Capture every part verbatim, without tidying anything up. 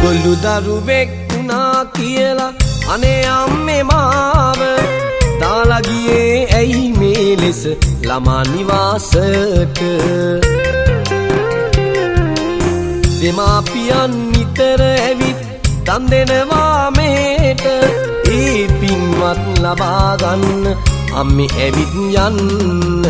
ගොළු දරුවෙක් වුණා කියලා අනේ අම්මේ මාව දාලා ගියේ ඇයි මේ ලෙස ළමා නිවාසයට දෙමාපියන් නිතර ඇවිත් දන් දෙනවා මේට ඒ පින්වත් ලබා ගන්න අම්මේ ඇවිත් යන්න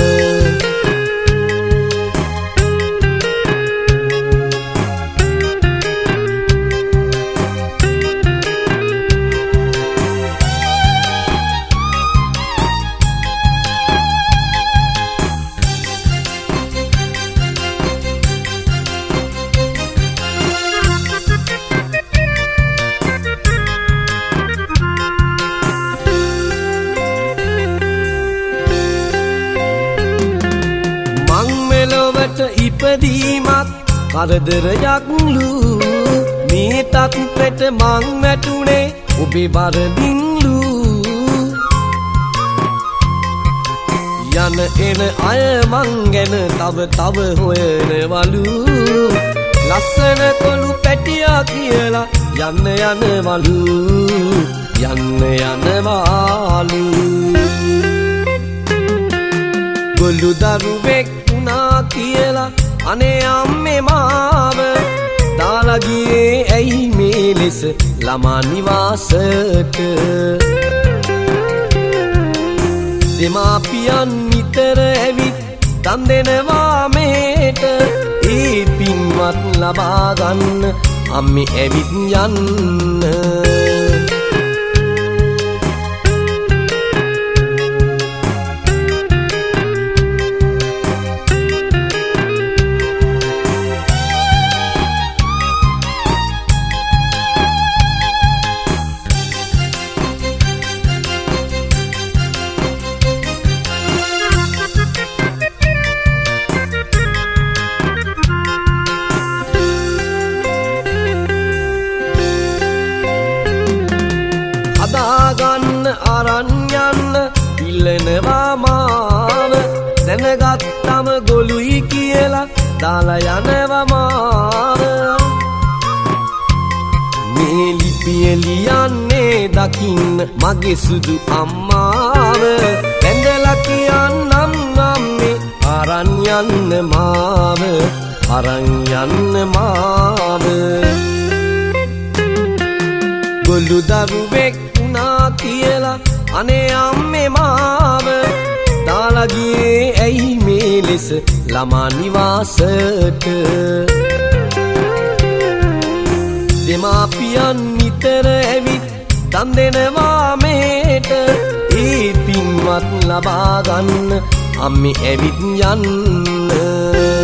ඉපදීමත් කරදරයක්ලු මේ තත්ත්වෙට මං වැටුනේ ඔබේ බරදින්ලු යන එන අය මං ගැන තව තව හොයනවලු ලස්සන කොළු පැටියා කියලා යන්න යනවලු යන්න යනවලු ගොළු දරුවෙක් වුණා කියලා අනේ අම්මේ මාව දාලා ගියේ ඇයි මේ ලෙස ළමා නිවාසයට දෙමාපියන් නිතර ඇවිත් දන් දෙනවා මේට ඒ පින්වත් ලබා ගන්න අම්මේ ඇවිත් යන්න ගන්න අරන් යන්න ඉල්ලනවා මාව දැනගත්තම ගොළුයි කියලා දාලා යනවා මාව මේ ලිපිය ලියන්නේ දකින්න මගේ සුදු අම්මාව වැඳලා කියන්නම් අම්මේ අරන් යන්න මාව අරන් යන්න මාව ගොළු දරුවෙක් කියලා අනේ අම්මේ මාව දාලා ගියේ ඇයි මේ ලෙස ළමා නිවාසයට දෙමාපියන් නිතර ඇවිත් දන් දෙනවා මේට ඒ පින්වත් ලබා ගන්න අම්මේ ඇවිත් යන්න